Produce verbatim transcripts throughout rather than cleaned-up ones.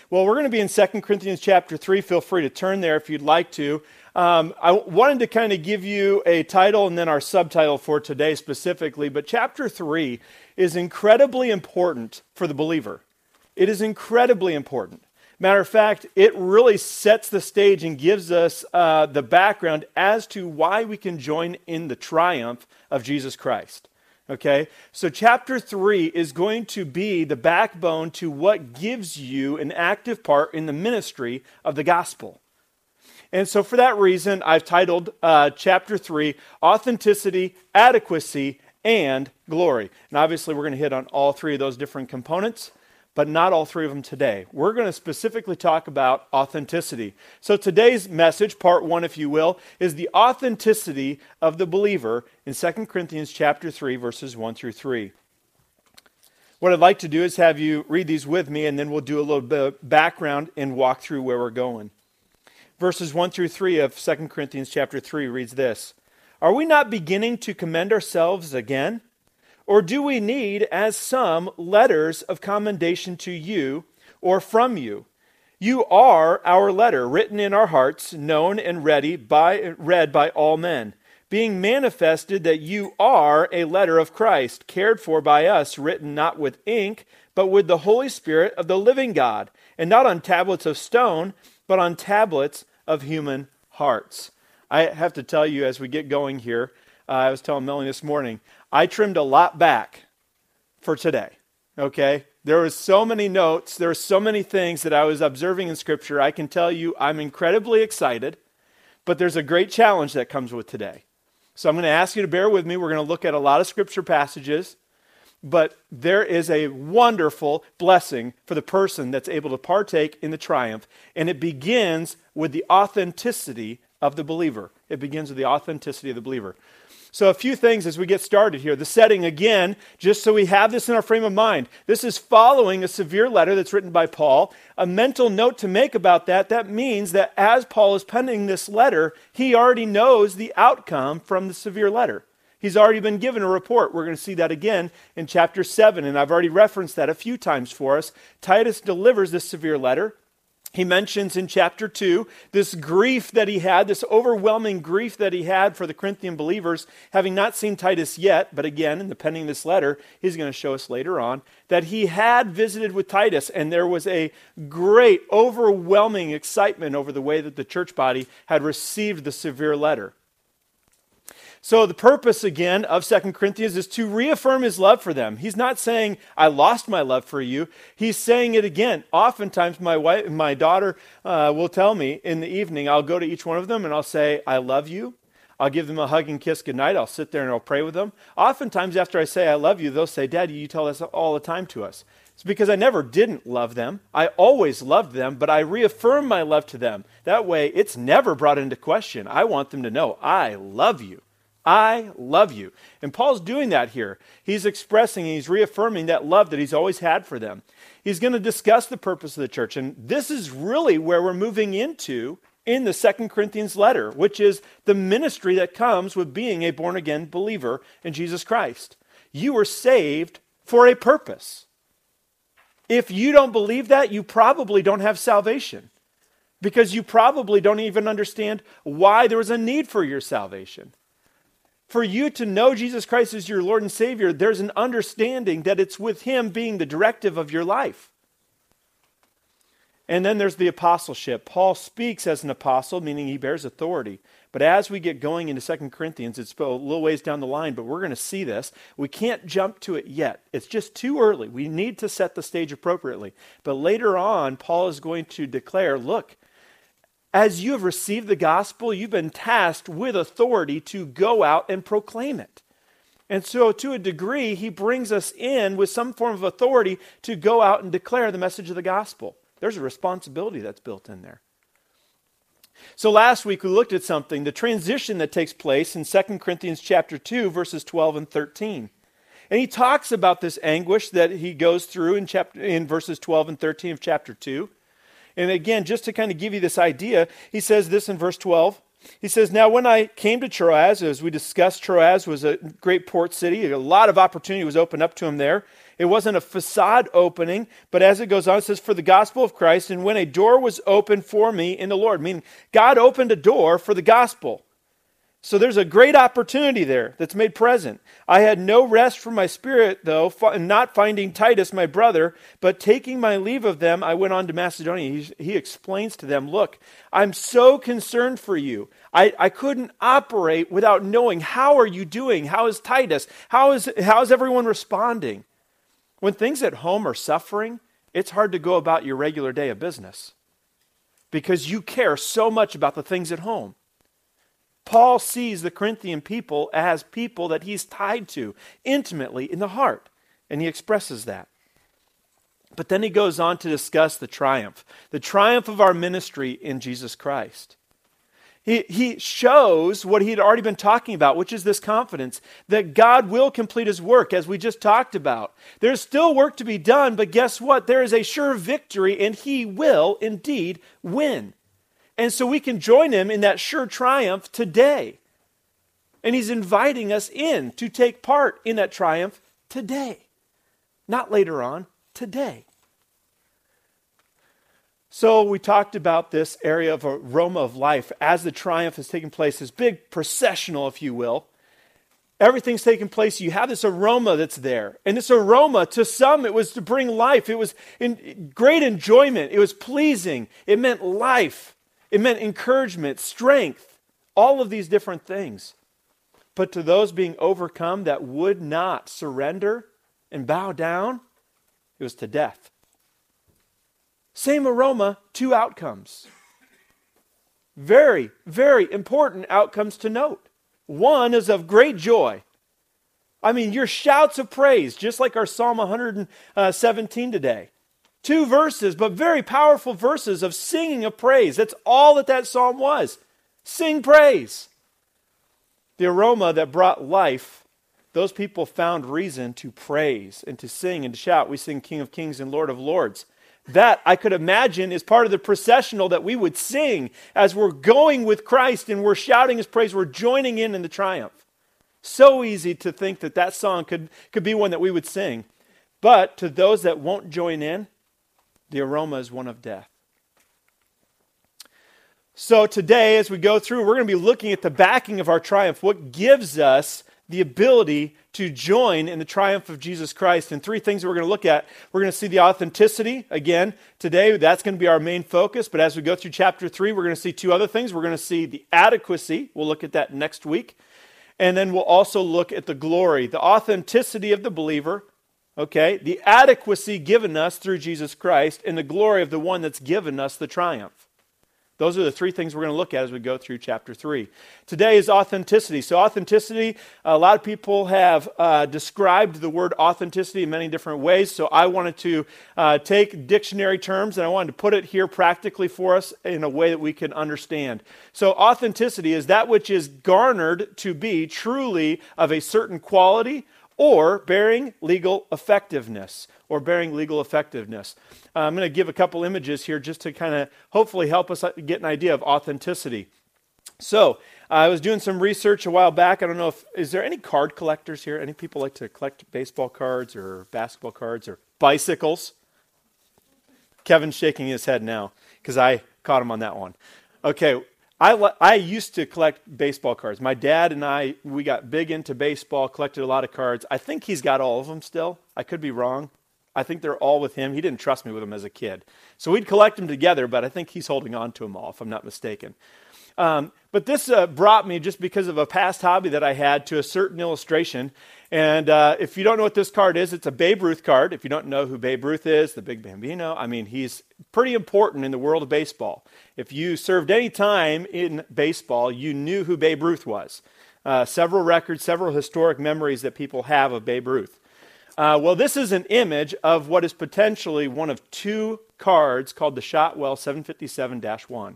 Well, we're going to be in Second Corinthians chapter three. Feel free to turn there if you'd like to. Um, I wanted to kind of give you a title and then our subtitle for today specifically, but chapter three is incredibly important for the believer. It is incredibly important. Matter of fact, it really sets the stage and gives us uh, the background as to why we can join in the triumph of Jesus Christ. Okay, so chapter three is going to be the backbone to what gives you an active part in the ministry of the gospel. And so for that reason, I've titled uh, chapter three, Authenticity, Adequacy, and Glory. And obviously we're going to hit on all three of those different components, but not all three of them today. We're going to specifically talk about authenticity. So today's message, part one if you will, is the authenticity of the believer in Second Corinthians chapter three, verses one through three. What I'd like to do is have you read these with me, and then we'll do a little bit of background and walk through where we're going. Verses one through three of Second Corinthians chapter three reads this: Are we not beginning to commend ourselves again? Or do we need, as some, letters of commendation to you or from you? You are our letter, written in our hearts, known and ready by, read by all men, being manifested that you are a letter of Christ, cared for by us, written not with ink, but with the Holy Spirit of the living God, and not on tablets of stone, but on tablets of human hearts. I have to tell you as we get going here, uh, I was telling Melanie this morning, I trimmed a lot back for today, okay? There was so many notes, there were so many things that I was observing in Scripture. I can tell you I'm incredibly excited, but there's a great challenge that comes with today. So I'm going to ask you to bear with me. We're going to look at a lot of Scripture passages, but there is a wonderful blessing for the person that's able to partake in the triumph, and it begins with the authenticity of the believer. It begins with the authenticity of the believer. So a few things as we get started here. The setting, again, just so we have this in our frame of mind. This is following a severe letter that's written by Paul. A mental note to make about that, that means that as Paul is penning this letter, he already knows the outcome from the severe letter. He's already been given a report. We're going to see that again in chapter seven, and I've already referenced that a few times for us. Titus delivers this severe letter. He mentions in chapter two this grief that he had, this overwhelming grief that he had for the Corinthian believers, having not seen Titus yet, but again, in the penning of this letter, he's going to show us later on, that he had visited with Titus, and there was a great, overwhelming excitement over the way that the church body had received the severe letter. So the purpose, again, of Second Corinthians is to reaffirm his love for them. He's not saying, I lost my love for you. He's saying it again. Oftentimes, my wife, my daughter uh, will tell me in the evening, I'll go to each one of them and I'll say, I love you. I'll give them a hug and kiss goodnight. I'll sit there and I'll pray with them. Oftentimes, after I say, I love you, they'll say, Daddy, you tell us all the time to us. It's because I never didn't love them. I always loved them, but I reaffirm my love to them. That way, it's never brought into question. I want them to know, I love you. I love you. And Paul's doing that here. He's expressing, he's reaffirming that love that he's always had for them. He's going to discuss the purpose of the church. And this is really where we're moving into in the Second Corinthians letter, which is the ministry that comes with being a born-again believer in Jesus Christ. You were saved for a purpose. If you don't believe that, you probably don't have salvation, because you probably don't even understand why there was a need for your salvation. For you to know Jesus Christ as your Lord and Savior, there's an understanding that it's with Him being the directive of your life. And then there's the apostleship. Paul speaks as an apostle, meaning he bears authority. But as we get going into Second Corinthians, it's a little ways down the line, but we're going to see this. We can't jump to it yet. It's just too early. We need to set the stage appropriately. But later on, Paul is going to declare, look, as you have received the gospel, you've been tasked with authority to go out and proclaim it. And so to a degree, he brings us in with some form of authority to go out and declare the message of the gospel. There's a responsibility that's built in there. So last week we looked at something, the transition that takes place in Second Corinthians chapter two, verses twelve and thirteen. And he talks about this anguish that he goes through in, chapter, in verses twelve and thirteen of chapter two. And again, just to kind of give you this idea, he says this in verse twelve. He says, now when I came to Troas, as we discussed, Troas was a great port city. A lot of opportunity was opened up to him there. It wasn't a facade opening, but as it goes on, it says, for the gospel of Christ, and when a door was opened for me in the Lord, meaning God opened a door for the gospel. So there's a great opportunity there that's made present. I had no rest from my spirit, though, not finding Titus, my brother, but taking my leave of them, I went on to Macedonia. He, he explains to them, look, I'm so concerned for you. I, I couldn't operate without knowing, how are you doing? How is Titus? How is, how is everyone responding? When things at home are suffering, it's hard to go about your regular day of business because you care so much about the things at home. Paul sees the Corinthian people as people that he's tied to intimately in the heart, and he expresses that. But then he goes on to discuss the triumph, the triumph of our ministry in Jesus Christ. He, he shows what he had already been talking about, which is this confidence that God will complete his work, as we just talked about. There's still work to be done, but guess what? There is a sure victory, and he will indeed win. And so we can join him in that sure triumph today. And he's inviting us in to take part in that triumph today. Not later on, today. So we talked about this area of aroma of life as the triumph has taken place, this big processional, if you will. Everything's taking place. You have this aroma that's there. And this aroma, to some, it was to bring life. It was in great enjoyment. It was pleasing. It meant life. It meant encouragement, strength, all of these different things. But to those being overcome that would not surrender and bow down, it was to death. Same aroma, two outcomes. Very, very important outcomes to note. One is of great joy. I mean, your shouts of praise, just like our Psalm one seventeen today. Two verses, but very powerful verses of singing of praise. That's all that that psalm was. Sing praise. The aroma that brought life, those people found reason to praise and to sing and to shout. We sing King of Kings and Lord of Lords. That, I could imagine, is part of the processional that we would sing as we're going with Christ and we're shouting his praise. We're joining in in the triumph. So easy to think that that song could, could be one that we would sing. But to those that won't join in, the aroma is one of death. So today, as we go through, we're going to be looking at the backing of our triumph. What gives us the ability to join in the triumph of Jesus Christ? And three things that we're going to look at. We're going to see the authenticity. Again, today, that's going to be our main focus. But as we go through chapter three, we're going to see two other things. We're going to see the adequacy. We'll look at that next week. And then we'll also look at the glory, the authenticity of the believer. Okay, the adequacy given us through Jesus Christ and the glory of the one that's given us the triumph. Those are the three things we're going to look at as we go through chapter three. Today is authenticity. So authenticity, a lot of people have uh, described the word authenticity in many different ways. So I wanted to uh, take dictionary terms and I wanted to put it here practically for us in a way that we can understand. So authenticity is that which is garnered to be truly of a certain quality or bearing legal effectiveness, or bearing legal effectiveness. Uh, I'm going to give a couple images here just to kind of hopefully help us get an idea of authenticity. So, uh, I was doing some research a while back. I don't know if, is there any card collectors here? Any people like to collect baseball cards or basketball cards or bicycles? Kevin's shaking his head now because I caught him on that one. Okay. I, I used to collect baseball cards. My dad and I, we got big into baseball, collected a lot of cards. I think he's got all of them still. I could be wrong. I think they're all with him. He didn't trust me with them as a kid. So we'd collect them together, but I think he's holding on to them all, if I'm not mistaken. Um, but this uh, brought me, just because of a past hobby that I had, to a certain illustration. And uh, if you don't know what this card is, it's a Babe Ruth card. If you don't know who Babe Ruth is, the Big Bambino, I mean, he's pretty important in the world of baseball. If you served any time in baseball, you knew who Babe Ruth was. Uh, several records, several historic memories that people have of Babe Ruth. Uh, well, this is an image of what is potentially one of two cards called the Shotwell seven fifty-seven dash one.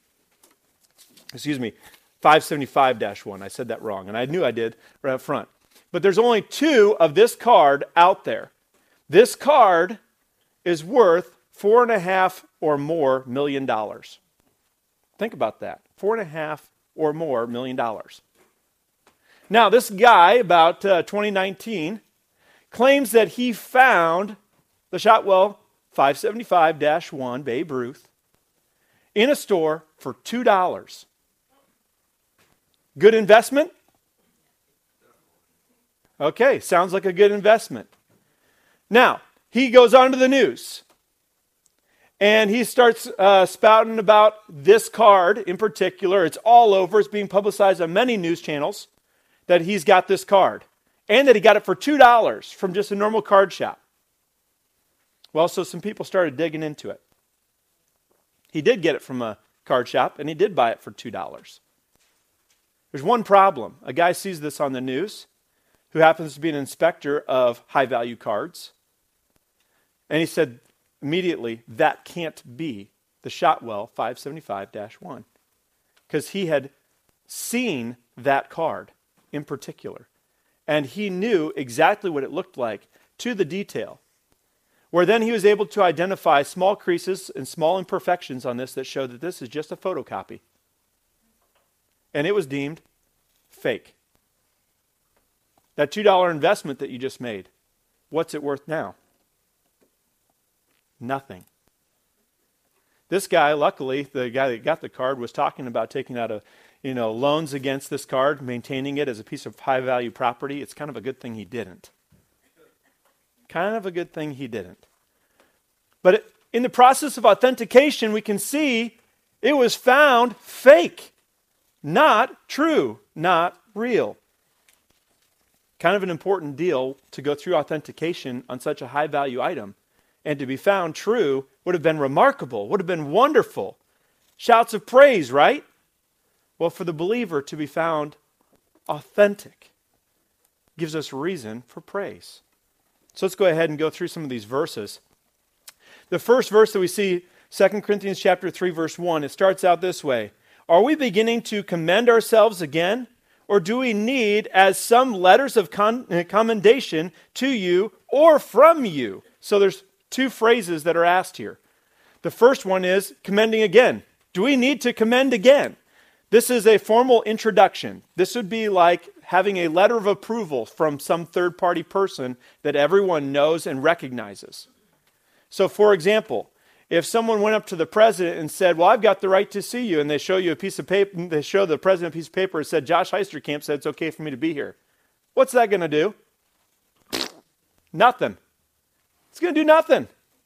Excuse me, five seventy-five dash one. I said that wrong, and I knew I did right up front. But there's only two of this card out there. This card is worth four and a half or more million dollars. Think about that. Four and a half or more million dollars. Now, this guy, about uh, twenty nineteen, claims that he found the Shotwell five seventy-five dash one Babe Ruth in a store for two dollars. Good investment? Okay, sounds like a good investment. Now, he goes on to the news. And he starts uh, spouting about this card in particular. It's all over. It's being publicized on many news channels that he's got this card. And that he got it for two dollars from just a normal card shop. Well, so some people started digging into it. He did get it from a card shop, and he did buy it for two dollars. There's one problem. A guy sees this on the news who happens to be an inspector of high-value cards. And he said immediately, that can't be the Shotwell five seventy-five dash one. Because he had seen that card in particular. And he knew exactly what it looked like to the detail. Where then he was able to identify small creases and small imperfections on this that showed that this is just a photocopy. And it was deemed fake. That two dollars investment that you just made, what's it worth now? Nothing. This guy, luckily, the guy that got the card was talking about taking out a, you know, loans against this card, maintaining it as a piece of high-value property. It's kind of a good thing he didn't. Kind of a good thing he didn't. But it, in the process of authentication, we can see it was found fake. Not true. Not real. Kind of an important deal to go through authentication on such a high-value item. And to be found true would have been remarkable, would have been wonderful. Shouts of praise, right? Well, for the believer to be found authentic gives us reason for praise. So let's go ahead and go through some of these verses. The first verse that we see, Second Corinthians chapter three, verse one, it starts out this way. Are we beginning to commend ourselves again? Or do we need as some letters of con- commendation to you or from you? So there's two phrases that are asked here. The first one is commending again. Do we need to commend again? This is a formal introduction. This would be like having a letter of approval from some third-party person that everyone knows and recognizes. So, for example, if someone went up to the president and said, well, I've got the right to see you, and they show you a piece of paper, they show the president a piece of paper and said, Josh Heisterkamp said it's okay for me to be here. What's that going to do? Nothing. It's going to do nothing.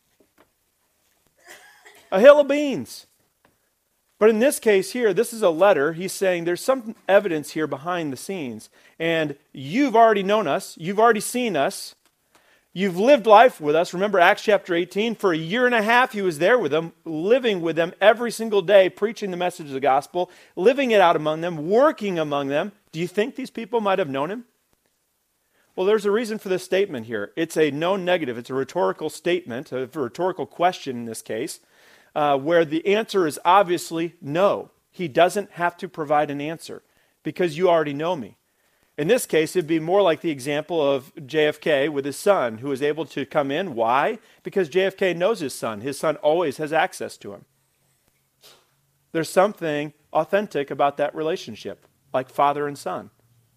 A hill of beans. But in this case here, this is a letter. He's saying there's some evidence here behind the scenes. And you've already known us. You've already seen us. You've lived life with us. Remember Acts chapter eighteen? For a year and a half he was there with them, living with them every single day, preaching the message of the gospel, living it out among them, working among them. Do you think these people might have known him? Well, there's a reason for this statement here. It's a known negative. It's a rhetorical statement, a rhetorical question in this case, uh, where the answer is obviously no. He doesn't have to provide an answer because you already know me. In this case, it'd be more like the example of J F K with his son who was able to come in. Why? Because J F K knows his son. His son always has access to him. There's something authentic about that relationship, like father and son.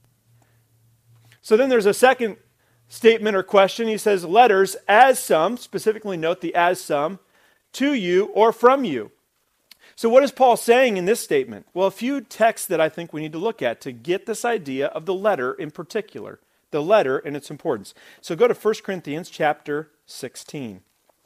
So then there's a second statement or question. He says, letters as some, specifically note the as some, to you or from you. So what is Paul saying in this statement? Well, a few texts that I think we need to look at to get this idea of the letter in particular, the letter and its importance. So go to First Corinthians chapter sixteen.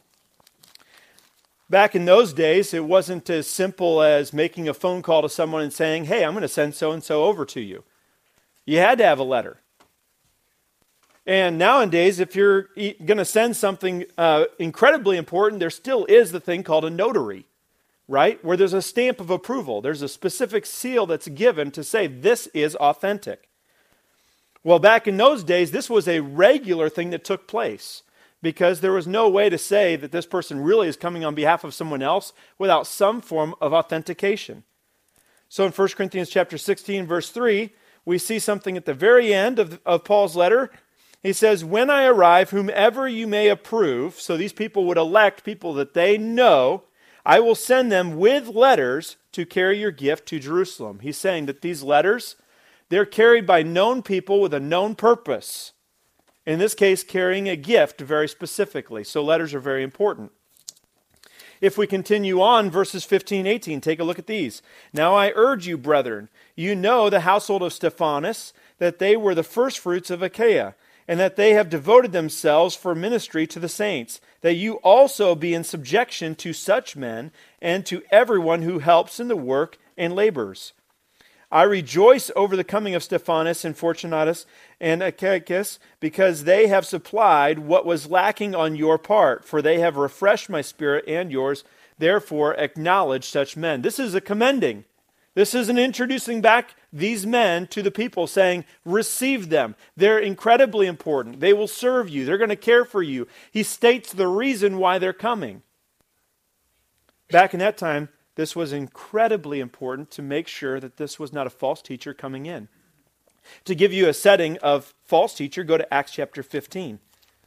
Back in those days, it wasn't as simple as making a phone call to someone and saying, hey, I'm going to send so-and-so over to you. You had to have a letter. And nowadays, if you're going to send something uh, incredibly important, there still is the thing called a notary, right? Where there's a stamp of approval. There's a specific seal that's given to say this is authentic. Well, back in those days, this was a regular thing that took place because there was no way to say that this person really is coming on behalf of someone else without some form of authentication. So in First Corinthians chapter sixteen, verse three, we see something at the very end of, of Paul's letter. He says, when I arrive, whomever you may approve, so these people would elect people that they know, I will send them with letters to carry your gift to Jerusalem. He's saying that these letters, they're carried by known people with a known purpose. In this case, carrying a gift very specifically. So letters are very important. If we continue on, verses fifteen, eighteen, take a look at these. Now I urge you, brethren, you know the household of Stephanas, that they were the firstfruits of Achaia, and that they have devoted themselves for ministry to the saints, that you also be in subjection to such men, and to everyone who helps in the work and labors. I rejoice over the coming of Stephanas and Fortunatus and Achaicus, because they have supplied what was lacking on your part, for they have refreshed my spirit and yours. Therefore acknowledge such men. This is a commending. This is an introducing back these men to the people, saying, receive them. They're incredibly important. They will serve you. They're going to care for you. He states the reason why they're coming. Back in that time, this was incredibly important to make sure that this was not a false teacher coming in. To give you a setting of false teacher, go to Acts chapter fifteen.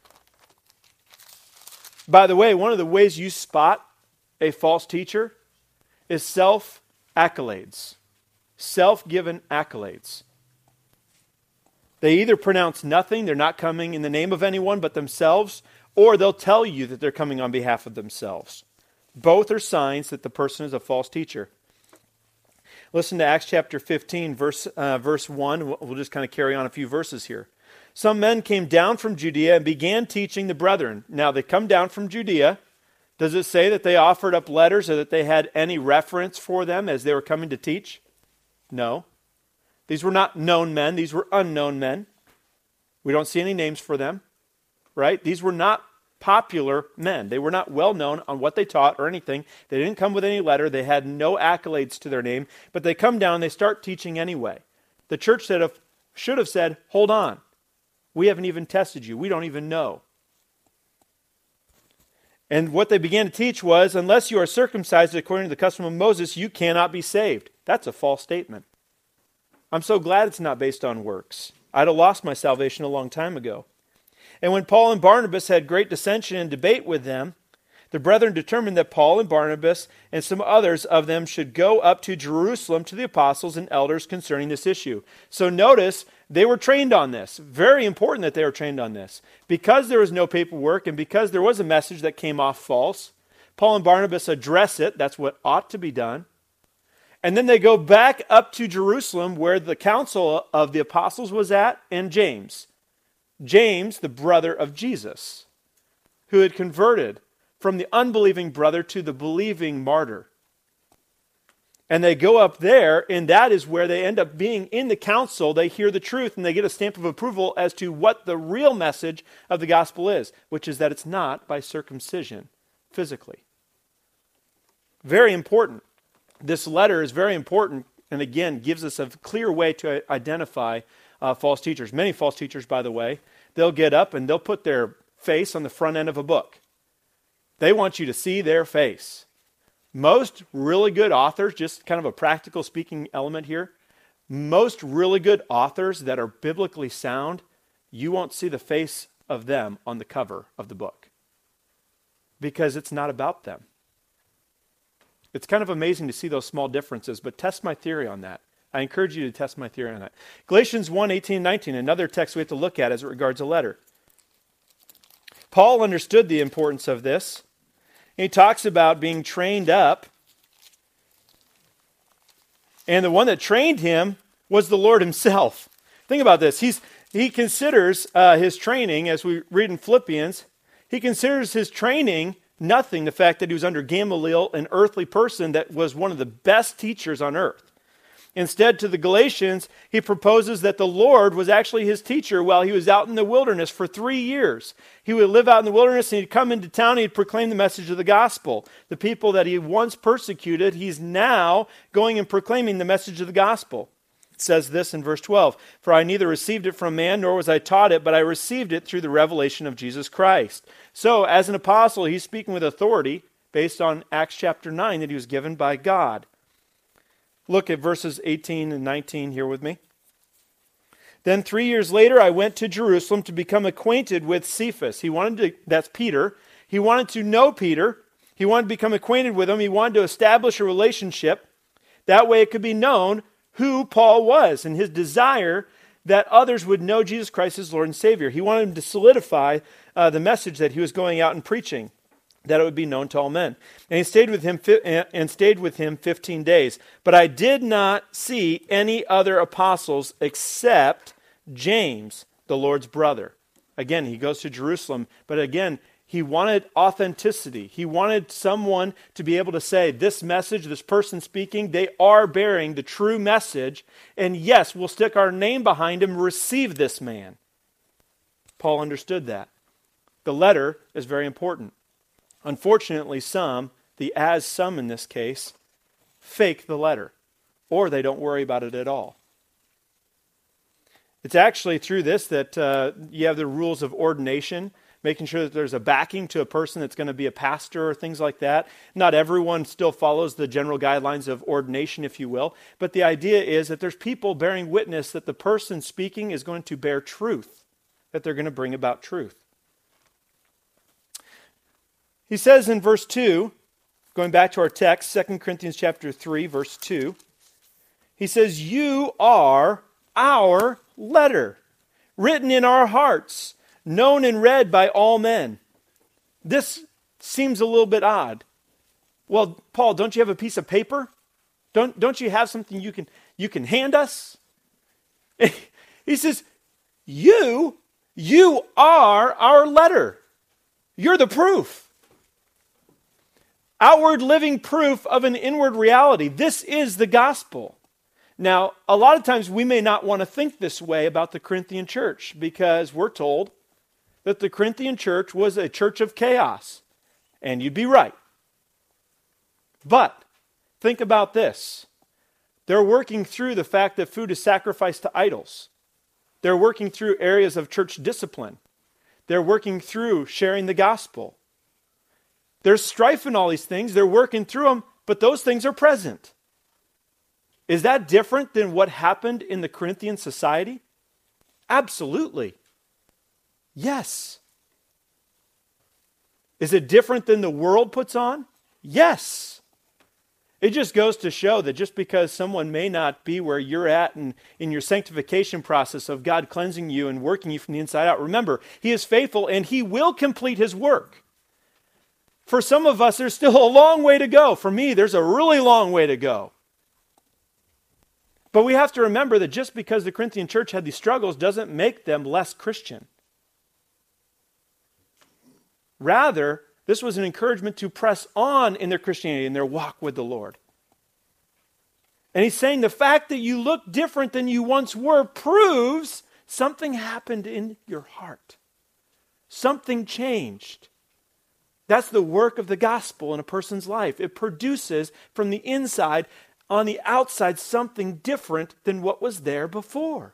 By the way, one of the ways you spot a false teacher is self-accolades. Self-given accolades. They either pronounce nothing, they're not coming in the name of anyone but themselves, or they'll tell you that they're coming on behalf of themselves. Both are signs that the person is a false teacher. Listen to Acts chapter fifteen, verse, uh, verse one. We'll just kind of carry on a few verses here. Some men came down from Judea and began teaching the brethren. Now they come down from Judea. Does it say that they offered up letters or that they had any reference for them as they were coming to teach? No. These were not known men. These were unknown men. We don't see any names for them, right? These were not popular men. They were not well known on what they taught or anything. They didn't come with any letter. They had no accolades to their name, but they come down and they start teaching anyway. The church should have, should have said, hold on. We haven't even tested you. We don't even know. And what they began to teach was, unless you are circumcised according to the custom of Moses, you cannot be saved. That's a false statement. I'm so glad it's not based on works. I'd have lost my salvation a long time ago. And when Paul and Barnabas had great dissension and debate with them, the brethren determined that Paul and Barnabas and some others of them should go up to Jerusalem to the apostles and elders concerning this issue. So notice, they were trained on this. Very important that they were trained on this. Because there was no paperwork and because there was a message that came off false, Paul and Barnabas address it. That's what ought to be done. And then they go back up to Jerusalem where the council of the apostles was at, and James. James, the brother of Jesus, who had converted from the unbelieving brother to the believing martyr. And they go up there, and that is where they end up being in the council. They hear the truth, and they get a stamp of approval as to what the real message of the gospel is, which is that it's not by circumcision physically. Very important. This letter is very important, and again, gives us a clear way to identify uh, false teachers. Many false teachers, by the way, they'll get up and they'll put their face on the front end of a book. They want you to see their face. Most really good authors, just kind of a practical speaking element here, most really good authors that are biblically sound, you won't see the face of them on the cover of the book because it's not about them. It's kind of amazing to see those small differences, but test my theory on that. I encourage you to test my theory on that. Galatians one, eighteen, nineteen, another text we have to look at as it regards a letter. Paul understood the importance of this. He talks about being trained up. And the one that trained him was the Lord himself. Think about this. He's, he considers uh, his training, as we read in Philippians, he considers his training nothing, the fact that he was under Gamaliel, an earthly person that was one of the best teachers on earth. Instead, to the Galatians, he proposes that the Lord was actually his teacher while he was out in the wilderness for three years. He would live out in the wilderness and he'd come into town and he'd proclaim the message of the gospel. The people that he once persecuted, he's now going and proclaiming the message of the gospel. It says this in verse twelve, "For I neither received it from man nor was I taught it, but I received it through the revelation of Jesus Christ." So, as an apostle, he's speaking with authority based on Acts chapter nine that he was given by God. Look at verses eighteen and nineteen here with me. "Then three years later, I went to Jerusalem to become acquainted with Cephas." He wanted to, that's Peter. He wanted to know Peter. He wanted to become acquainted with him. He wanted to establish a relationship. That way it could be known who Paul was. And his desire that others would know Jesus Christ as Lord and Savior. He wanted them to solidify uh, the message that he was going out and preaching, that it would be known to all men. And he stayed with him fi- and stayed with him fifteen days. But I did not see any other apostles except James, the Lord's brother. Again, he goes to Jerusalem, but again, he wanted authenticity. He wanted someone to be able to say, this message, this person speaking, they are bearing the true message, and yes, we'll stick our name behind him, receive this man. Paul understood that. The letter is very important. Unfortunately, some, the as some in this case, fake the letter, or they don't worry about it at all. It's actually through this that uh, you have the rules of ordination, making sure that there's a backing to a person that's going to be a pastor or things like that. Not everyone still follows the general guidelines of ordination, if you will, but the idea is that there's people bearing witness that the person speaking is going to bear truth, that they're going to bring about truth. He says in verse two, going back to our text, Second Corinthians chapter three, verse two, he says, you are our letter, written in our hearts, known and read by all men. This seems a little bit odd. Well, Paul, don't you have a piece of paper? Don't, don't you have something you can, you can hand us? He says, you, you are our letter. You're the proof. Outward living proof of an inward reality. This is the gospel. Now, a lot of times we may not want to think this way about the Corinthian church because we're told that the Corinthian church was a church of chaos. And you'd be right. But think about this. They're working through the fact that food is sacrificed to idols. They're working through areas of church discipline. They're working through sharing the gospel. There's strife in all these things. They're working through them, but those things are present. Is that different than what happened in the Corinthian society? Absolutely. Yes. Is it different than the world puts on? Yes. It just goes to show that just because someone may not be where you're at in, in your sanctification process of God cleansing you and working you from the inside out, remember, He is faithful and He will complete His work. For some of us, there's still a long way to go. For me, there's a really long way to go. But we have to remember that just because the Corinthian church had these struggles doesn't make them less Christian. Rather, this was an encouragement to press on in their Christianity, in their walk with the Lord. And he's saying the fact that you look different than you once were proves something happened in your heart. Something changed. That's the work of the gospel in a person's life. It produces from the inside, on the outside, something different than what was there before.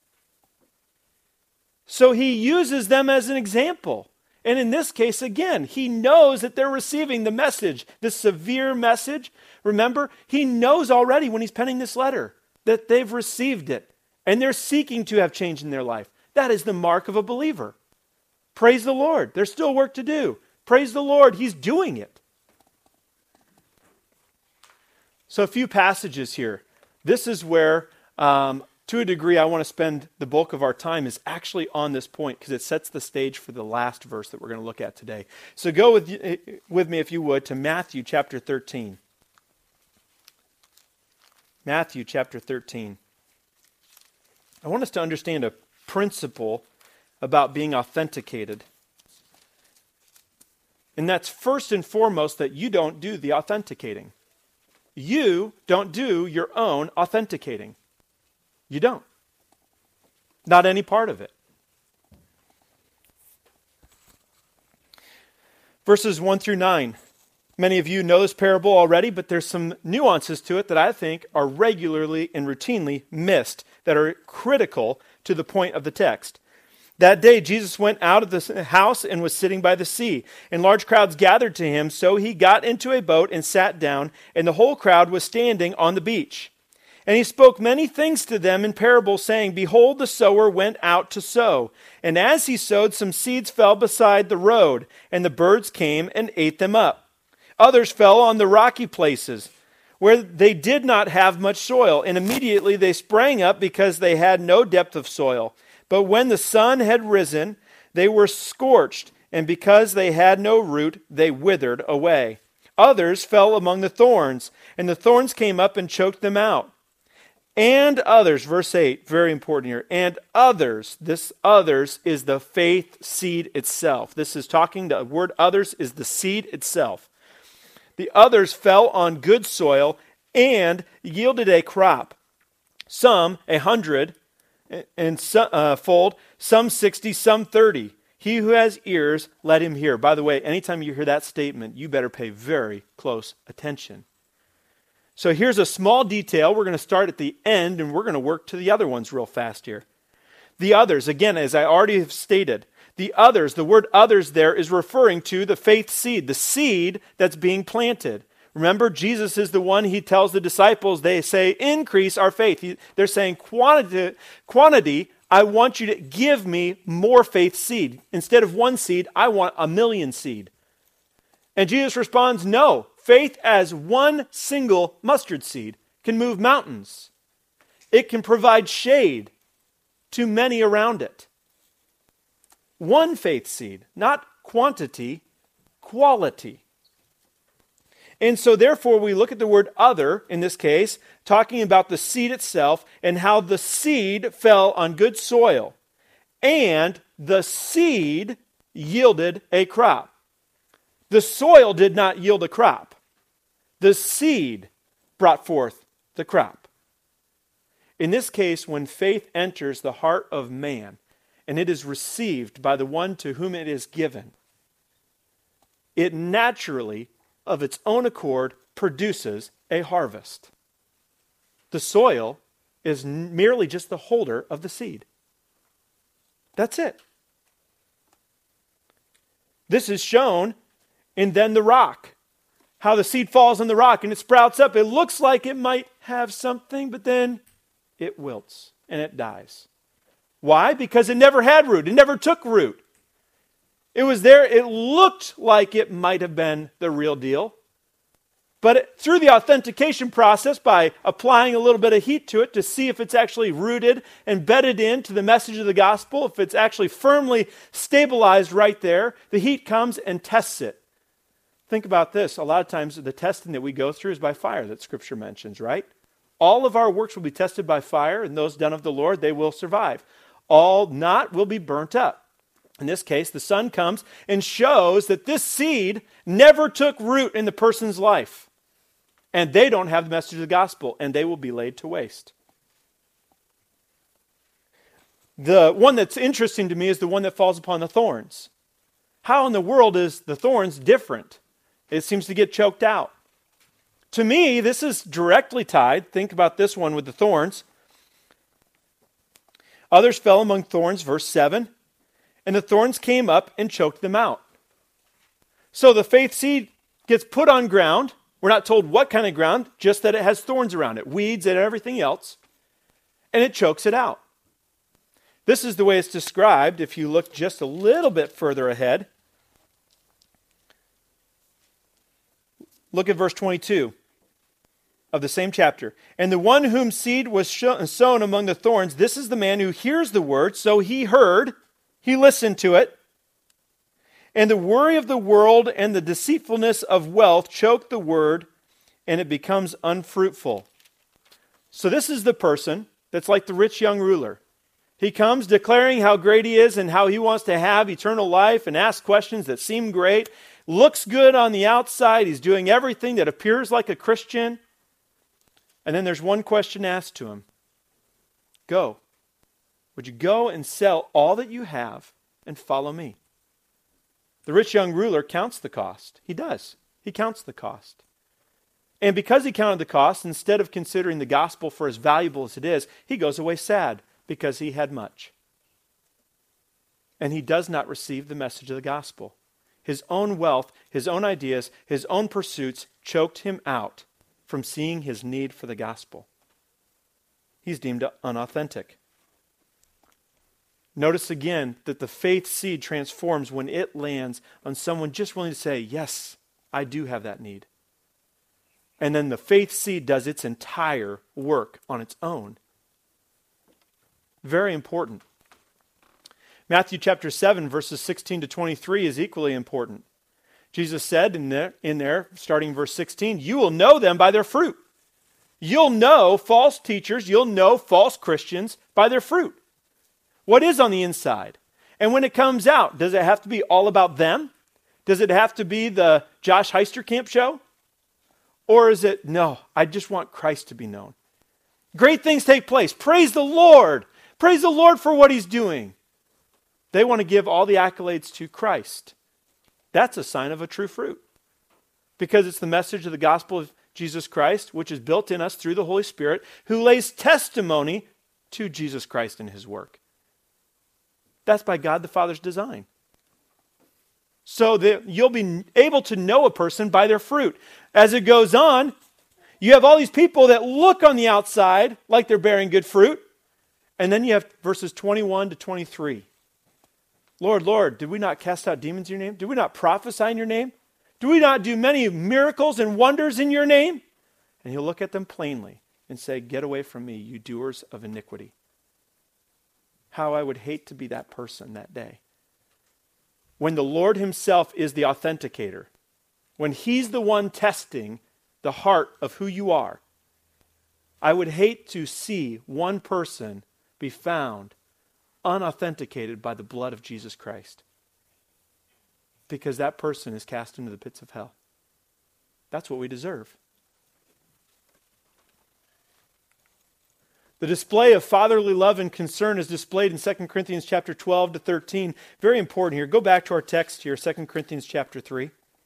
So he uses them as an example. And in this case, again, he knows that they're receiving the message, this severe message. Remember, he knows already when he's penning this letter that they've received it. And they're seeking to have change in their life. That is the mark of a believer. Praise the Lord. There's still work to do. Praise the Lord. He's doing it. So a few passages here. This is where, um, to a degree, I want to spend the bulk of our time is actually on this point because it sets the stage for the last verse that we're going to look at today. So go with, with me, if you would, to Matthew chapter thirteen. Matthew chapter thirteen. I want us to understand a principle about being authenticated. And that's first and foremost that you don't do the authenticating. You don't do your own authenticating. You don't. Not any part of it. Verses one through nine. Many of you know this parable already, but there's some nuances to it that I think are regularly and routinely missed, that are critical to the point of the text. That day Jesus went out of the house and was sitting by the sea, and large crowds gathered to him, so he got into a boat and sat down, and the whole crowd was standing on the beach. And he spoke many things to them in parables, saying, Behold, the sower went out to sow. And as he sowed, some seeds fell beside the road, and the birds came and ate them up. Others fell on the rocky places, where they did not have much soil, and immediately they sprang up because they had no depth of soil. But when the sun had risen, they were scorched, and because they had no root, they withered away. Others fell among the thorns, and the thorns came up and choked them out. And others, verse eight, very important here, and others, this others is the faith seed itself. This is talking, the word others is the seed itself. The others fell on good soil and yielded a crop. Some a hundred and some, uh, fold, some sixty, some thirty. He who has ears, let him hear. By the way, anytime you hear that statement, you better pay very close attention. So here's a small detail. We're going to start at the end, and we're going to work to the other ones real fast here. The others, again, as I already have stated, the others, the word others there is referring to the faith seed, the seed that's being planted. Remember, Jesus is the one, he tells the disciples, they say, increase our faith. He, they're saying, quantity, quantity, I want you to give me more faith seed. Instead of one seed, I want a million seed. And Jesus responds, no, faith as one single mustard seed can move mountains. It can provide shade to many around it. One faith seed, not quantity, quality. And so therefore we look at the word other, in this case, talking about the seed itself and how the seed fell on good soil. And the seed yielded a crop. The soil did not yield a crop. The seed brought forth the crop. In this case, when faith enters the heart of man, and it is received by the one to whom it is given, it naturally, of its own accord, produces a harvest. The soil is merely just the holder of the seed. That's it. This is shown in then the rock. How the seed falls on the rock and it sprouts up. It looks like it might have something, but then it wilts and it dies. Why? Because it never had root. It never took root. It was there. It looked like it might have been the real deal. But it, through the authentication process, by applying a little bit of heat to it to see if it's actually rooted and bedded into the message of the gospel, if it's actually firmly stabilized right there, the heat comes and tests it. Think about this. A lot of times the testing that we go through is by fire that Scripture mentions, right? All of our works will be tested by fire, and those done of the Lord, they will survive. All not will be burnt up. In this case, the Son comes and shows that this seed never took root in the person's life. And they don't have the message of the gospel, and they will be laid to waste. The one that's interesting to me is the one that falls upon the thorns. How in the world is the thorns different? It seems to get choked out. To me, this is directly tied. Think about this one with the thorns. Others fell among thorns, verse seven, and the thorns came up and choked them out. So the faith seed gets put on ground. We're not told what kind of ground, just that it has thorns around it, weeds and everything else, and it chokes it out. This is the way it's described if you look just a little bit further ahead. Look at verse twenty-two of the same chapter. And the one whom seed was sown among the thorns, this is the man who hears the word. So he heard, he listened to it. And the worry of the world and the deceitfulness of wealth choke the word, and it becomes unfruitful. So this is the person that's like the rich young ruler. He comes declaring how great he is and how he wants to have eternal life and asks questions that seem great. Looks good on the outside. He's doing everything that appears like a Christian. And then there's one question asked to him. Go. Would you go and sell all that you have and follow me? The rich young ruler counts the cost. He does. He counts the cost. And because he counted the cost, instead of considering the gospel for as valuable as it is, he goes away sad because he had much. And he does not receive the message of the gospel. His own wealth, his own ideas, his own pursuits choked him out from seeing his need for the gospel. He's deemed unauthentic. Notice again that the faith seed transforms when it lands on someone just willing to say, yes, I do have that need. And then the faith seed does its entire work on its own. Very important. Matthew chapter seven, verses sixteen to twenty-three is equally important. Jesus said in there, in there, starting verse sixteen, you will know them by their fruit. You'll know false teachers, you'll know false Christians by their fruit. What is on the inside? And when it comes out, does it have to be all about them? Does it have to be the Josh Heisterkamp show? Or is it, no, I just want Christ to be known. Great things take place. Praise the Lord. Praise the Lord for what he's doing. They want to give all the accolades to Christ. That's a sign of a true fruit. Because it's the message of the gospel of Jesus Christ, which is built in us through the Holy Spirit, who lays testimony to Jesus Christ and his work. That's by God the Father's design. So that you'll be able to know a person by their fruit. As it goes on, you have all these people that look on the outside like they're bearing good fruit. And then you have verses twenty-one to twenty-three. Lord, Lord, did we not cast out demons in your name? Did we not prophesy in your name? Do we not do many miracles and wonders in your name? And he'll look at them plainly and say, get away from me, you doers of iniquity. How I would hate to be that person that day. When the Lord himself is the authenticator, when he's the one testing the heart of who you are, I would hate to see one person be found unauthenticated by the blood of Jesus Christ. Because that person is cast into the pits of hell. That's what we deserve. The display of fatherly love and concern is displayed in Second Corinthians chapter twelve to thirteen. Very important here. Go back to our text here, Second Corinthians chapter three.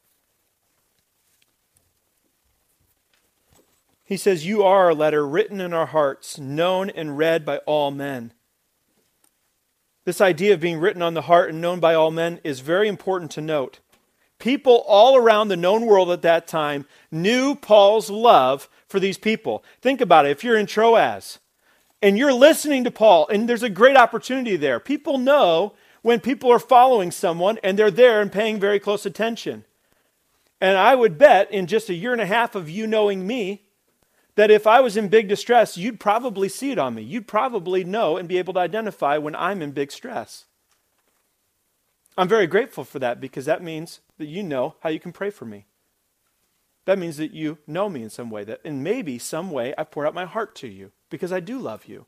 He says, you are a letter written in our hearts, known and read by all men. This idea of being written on the heart and known by all men is very important to note. People all around the known world at that time knew Paul's love for these people. Think about it. If you're in Troas and you're listening to Paul, and there's a great opportunity there. People know when people are following someone and they're there and paying very close attention. And I would bet in just a year and a half of you knowing me, that if I was in big distress, you'd probably see it on me. You'd probably know and be able to identify when I'm in big stress. I'm very grateful for that because that means that you know how you can pray for me. That means that you know me in some way, that in maybe some way I poured out my heart to you because I do love you.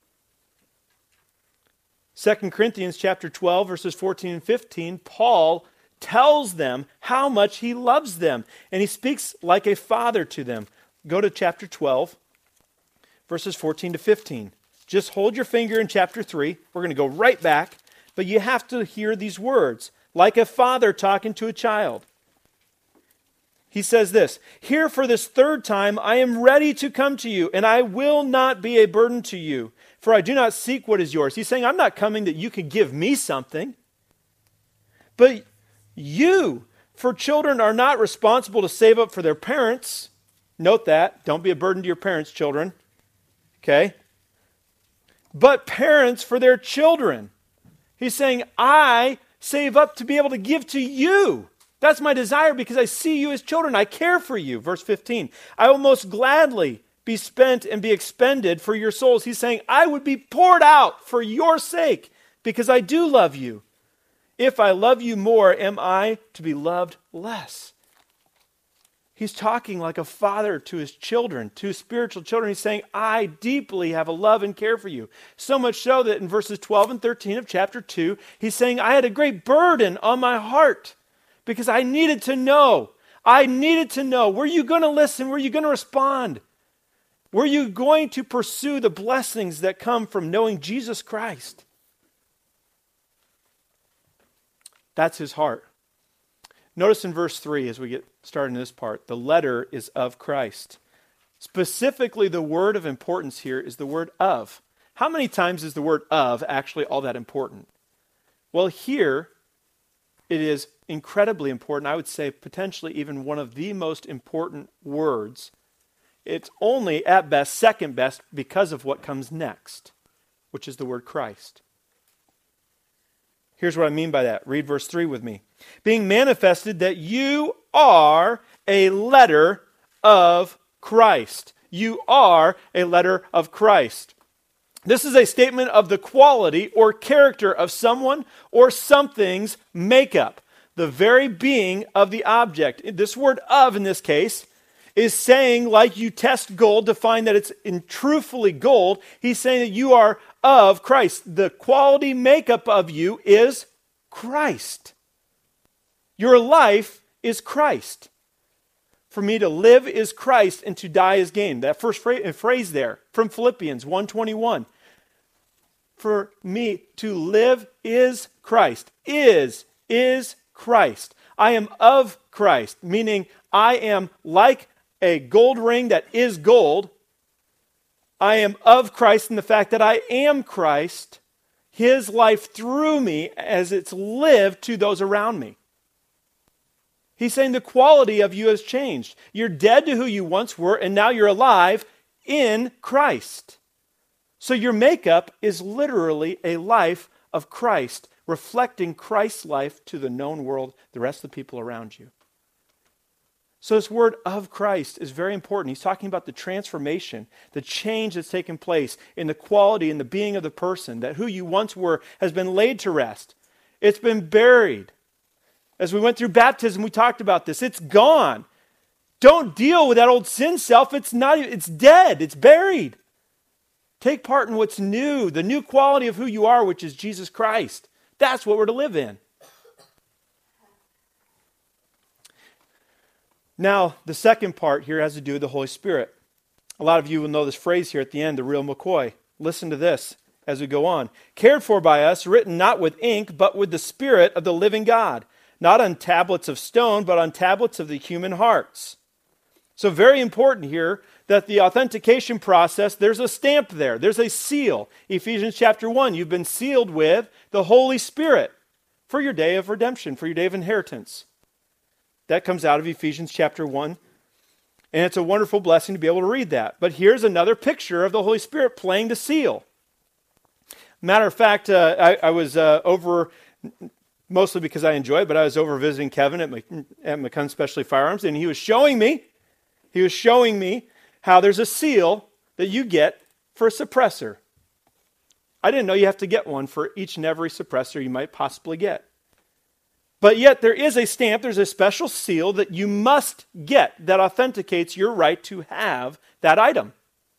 Second Corinthians chapter twelve, verses fourteen and fifteen, Paul tells them how much he loves them, and he speaks like a father to them. Go to chapter twelve, verses fourteen to fifteen. Just hold your finger in chapter three. We're going to go right back, but you have to hear these words, like a father talking to a child. He says this, here for this third time I am ready to come to you, and I will not be a burden to you, for I do not seek what is yours. He's saying, I'm not coming that you can give me something, but you, for children are not responsible to save up for their parents. Note that. Don't be a burden to your parents, children. Okay? But parents for their children. He's saying, I save up to be able to give to you. That's my desire because I see you as children. I care for you. Verse fifteen. I will most gladly be spent and be expended for your souls. He's saying, I would be poured out for your sake because I do love you. If I love you more, am I to be loved less? He's talking like a father to his children, to his spiritual children. He's saying, I deeply have a love and care for you. So much so that in verses twelve and thirteen of chapter two, he's saying, I had a great burden on my heart because I needed to know. I needed to know. Were you going to listen? Were you going to respond? Were you going to pursue the blessings that come from knowing Jesus Christ? That's his heart. Notice in verse three, as we get started in this part, the letter is of Christ. Specifically, the word of importance here is the word of. How many times is the word of actually all that important? Well, here it is incredibly important. I would say potentially even one of the most important words. It's only at best, second best, because of what comes next, which is the word Christ. Here's what I mean by that. Read verse three with me. Being manifested that you are a letter of Christ. You are a letter of Christ. This is a statement of the quality or character of someone or something's makeup, the very being of the object. This word of, in this case, is saying, like you test gold to find that it's in truthfully gold, he's saying that you are of Christ. The quality makeup of you is Christ. Your life is Christ. For me to live is Christ and to die is gain. That first phrase there from Philippians one twenty-one. For me to live is Christ. Is, is Christ. I am of Christ, meaning I am like a gold ring that is gold. I am of Christ in the fact that I am Christ, his life through me as it's lived to those around me. He's saying the quality of you has changed. You're dead to who you once were, and now you're alive in Christ. So your makeup is literally a life of Christ, reflecting Christ's life to the known world, the rest of the people around you. So this word of Christ is very important. He's talking about the transformation, the change that's taken place in the quality and the being of the person, that who you once were has been laid to rest. It's been buried. As we went through baptism, we talked about this. It's gone. Don't deal with that old sin self. It's not, it's dead. It's buried. Take part in what's new, the new quality of who you are, which is Jesus Christ. That's what we're to live in. Now, the second part here has to do with the Holy Spirit. A lot of you will know this phrase here at the end, the real McCoy. Listen to this as we go on. Cared for by us, written not with ink, but with the Spirit of the living God. Not on tablets of stone, but on tablets of the human hearts. So very important here that the authentication process, there's a stamp there. There's a seal. Ephesians chapter one, you've been sealed with the Holy Spirit for your day of redemption, for your day of inheritance. That comes out of Ephesians chapter one. And it's a wonderful blessing to be able to read that. But here's another picture of the Holy Spirit playing the seal. Matter of fact, uh, I, I was uh, over, mostly because I enjoy it, but I was over visiting Kevin at, Mc, at McCunn Specialty Firearms, and he was showing me, he was showing me how there's a seal that you get for a suppressor. I didn't know you have to get one for each and every suppressor you might possibly get. But yet there is a stamp, there's a special seal that you must get that authenticates your right to have that item.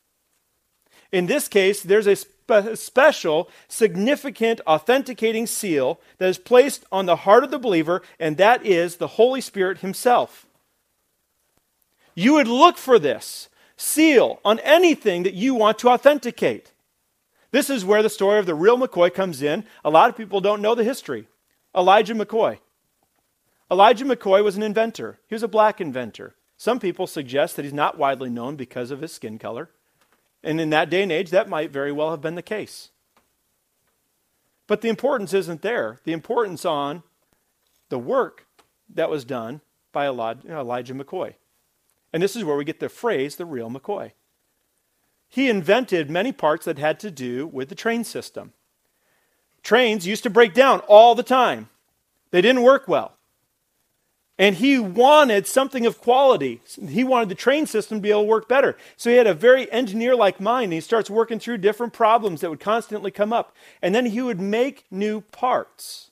In this case, there's a spe- special, significant, authenticating seal that is placed on the heart of the believer, and that is the Holy Spirit himself. You would look for this seal on anything that you want to authenticate. This is where the story of the real McCoy comes in. A lot of people don't know the history. Elijah McCoy. Elijah McCoy was an inventor. He was a black inventor. Some people suggest that he's not widely known because of his skin color. And in that day and age, that might very well have been the case. But the importance isn't there. The importance on the work that was done by Elijah McCoy. And this is where we get the phrase, the real McCoy. He invented many parts that had to do with the train system. Trains used to break down all the time. They didn't work well. And he wanted something of quality. He wanted the train system to be able to work better. So he had a very engineer-like mind. And he starts working through different problems that would constantly come up. And then he would make new parts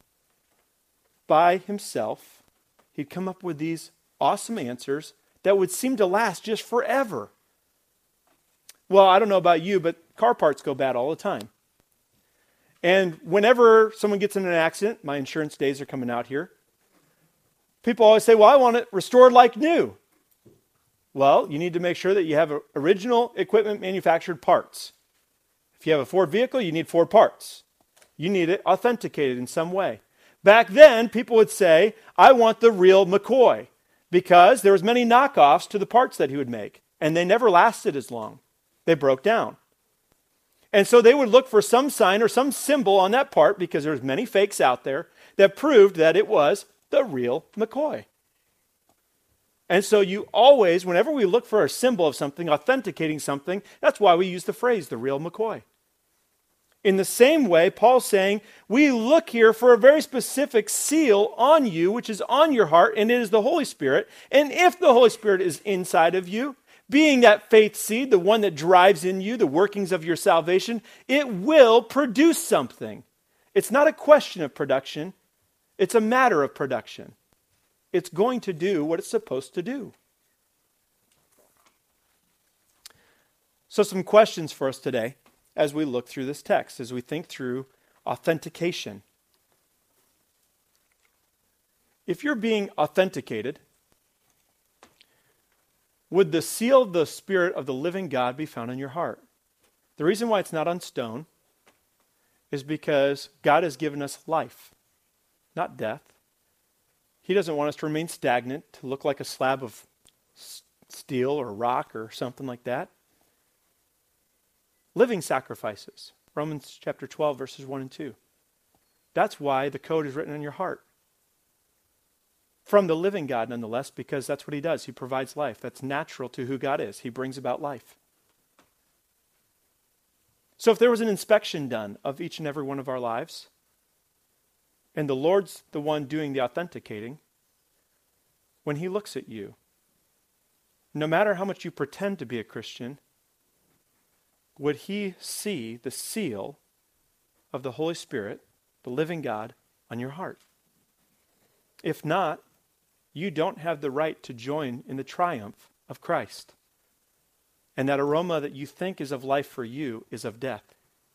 by himself. He'd come up with these awesome answers that would seem to last just forever. Well, I don't know about you, but car parts go bad all the time. And whenever someone gets in an accident, my insurance days are coming out here, people always say, well, I want it restored like new. Well, you need to make sure that you have original equipment manufactured parts. If you have a Ford vehicle, you need Ford parts. You need it authenticated in some way. Back then, people would say, I want the real McCoy, because there was many knockoffs to the parts that he would make, and they never lasted as long. They broke down. And so they would look for some sign or some symbol on that part, because there's many fakes out there, that proved that it was the real McCoy. And so you always, whenever we look for a symbol of something, authenticating something, that's why we use the phrase, the real McCoy. In the same way, Paul's saying, we look here for a very specific seal on you, which is on your heart, and it is the Holy Spirit. And if the Holy Spirit is inside of you, being that faith seed, the one that drives in you the workings of your salvation, it will produce something. It's not a question of production. It's a matter of production. It's going to do what it's supposed to do. So some questions for us today as we look through this text, as we think through authentication. If you're being authenticated, would the seal of the Spirit of the living God be found in your heart? The reason why it's not on stone is because God has given us life, not death. He doesn't want us to remain stagnant, to look like a slab of steel or rock or something like that. Living sacrifices. Romans chapter twelve, verses one and two. That's why the code is written on your heart. From the living God, nonetheless, because that's what he does. He provides life. That's natural to who God is. He brings about life. So if there was an inspection done of each and every one of our lives, and the Lord's the one doing the authenticating, when he looks at you, no matter how much you pretend to be a Christian, would he see the seal of the Holy Spirit, the living God, on your heart? If not, you don't have the right to join in the triumph of Christ. And that aroma that you think is of life for you is of death.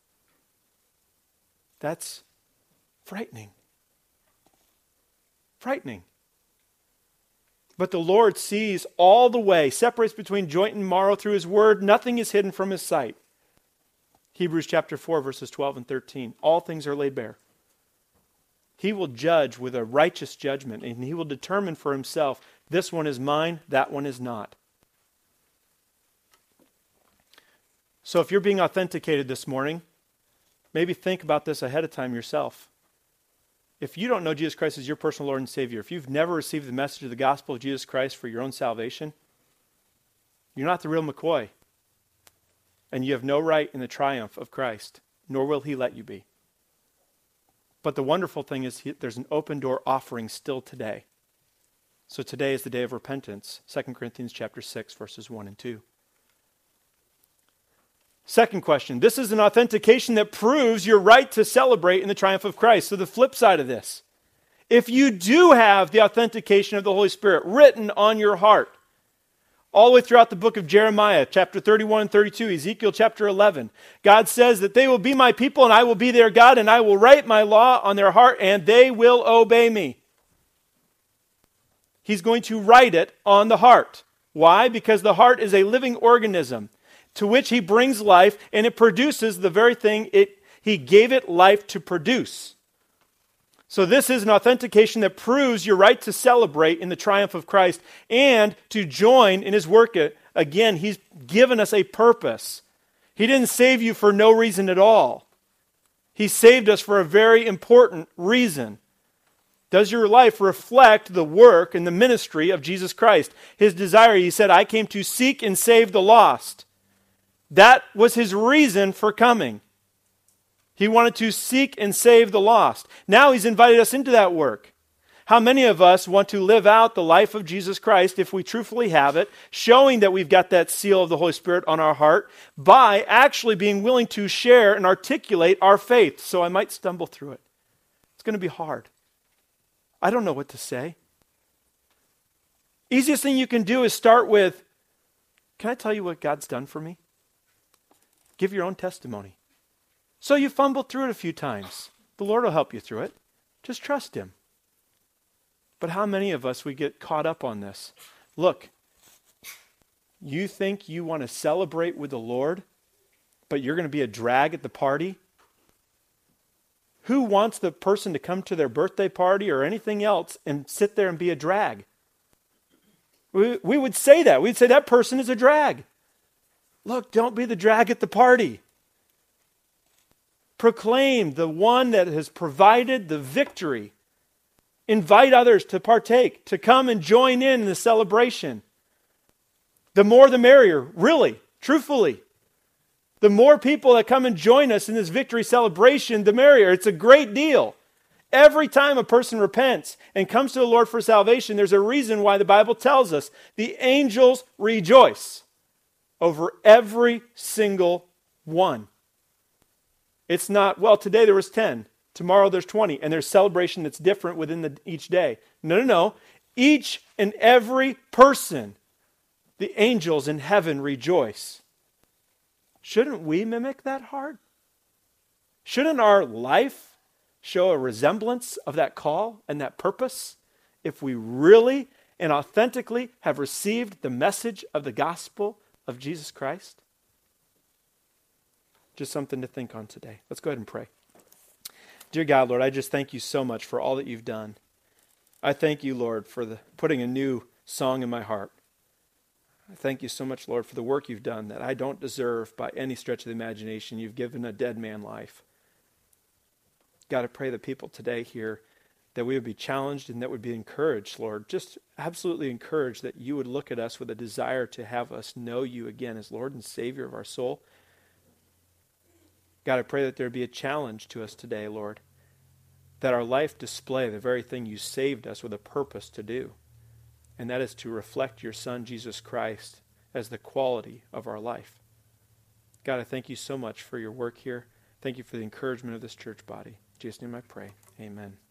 That's frightening. Frightening. But the Lord sees all the way, separates between joint and marrow through his word. Nothing is hidden from his sight. Hebrews chapter four, verses twelve and thirteen. All things are laid bare. He will judge with a righteous judgment, and he will determine for himself, this one is mine, that one is not. So if you're being authenticated this morning, maybe think about this ahead of time yourself. If you don't know Jesus Christ as your personal Lord and Savior, if you've never received the message of the gospel of Jesus Christ for your own salvation, you're not the real McCoy. And you have no right in the triumph of Christ, nor will he let you be. But the wonderful thing is he, there's an open door offering still today. So today is the day of repentance. Second Corinthians chapter six, verses one and two. Second question. This is an authentication that proves your right to celebrate in the triumph of Christ. So the flip side of this. If you do have the authentication of the Holy Spirit written on your heart, all the way throughout the book of Jeremiah, chapter thirty-one and thirty-two, Ezekiel chapter eleven. God says that they will be my people and I will be their God, and I will write my law on their heart and they will obey me. He's going to write it on the heart. Why? Because the heart is a living organism to which he brings life, and it produces the very thing it, he gave it life to produce. So this is an authentication that proves your right to celebrate in the triumph of Christ and to join in his work. Again, he's given us a purpose. He didn't save you for no reason at all. He saved us for a very important reason. Does your life reflect the work and the ministry of Jesus Christ? His desire, he said, I came to seek and save the lost. That was his reason for coming. He wanted to seek and save the lost. Now he's invited us into that work. How many of us want to live out the life of Jesus Christ, if we truthfully have it, showing that we've got that seal of the Holy Spirit on our heart, by actually being willing to share and articulate our faith? So I might stumble through it. It's going to be hard. I don't know what to say. Easiest thing you can do is start with, can I tell you what God's done for me? Give your own testimony. So you fumbled through it a few times. The Lord will help you through it. Just trust him. But how many of us, we get caught up on this? Look, you think you want to celebrate with the Lord, but you're going to be a drag at the party? Who wants the person to come to their birthday party or anything else and sit there and be a drag? We, we would say that. We'd say that person is a drag. Look, don't be the drag at the party. Proclaim the one that has provided the victory. Invite others to partake, to come and join in the celebration. The more the merrier, really, truthfully. The more people that come and join us in this victory celebration, the merrier. It's a great deal. Every time a person repents and comes to the Lord for salvation, there's a reason why the Bible tells us the angels rejoice over every single one. It's not, well, today there was ten, tomorrow there's twenty, and there's celebration that's different within the, each day. No, no, no. Each and every person, the angels in heaven rejoice. Shouldn't we mimic that heart? Shouldn't our life show a resemblance of that call and that purpose if we really and authentically have received the message of the gospel of Jesus Christ? Just something to think on today. Let's go ahead and pray. Dear God, Lord, I just thank you so much for all that you've done. I thank you, Lord, for the putting a new song in my heart. I thank you so much, Lord, for the work you've done that I don't deserve by any stretch of the imagination. You've given a dead man life. God, I pray that people today here, that we would be challenged and that would be encouraged, Lord, just absolutely encouraged that you would look at us with a desire to have us know you again as Lord and Savior of our soul. God, I pray that there be a challenge to us today, Lord, that our life display the very thing you saved us with a purpose to do, and that is to reflect your Son, Jesus Christ, as the quality of our life. God, I thank you so much for your work here. Thank you for the encouragement of this church body. In Jesus' name I pray. Amen.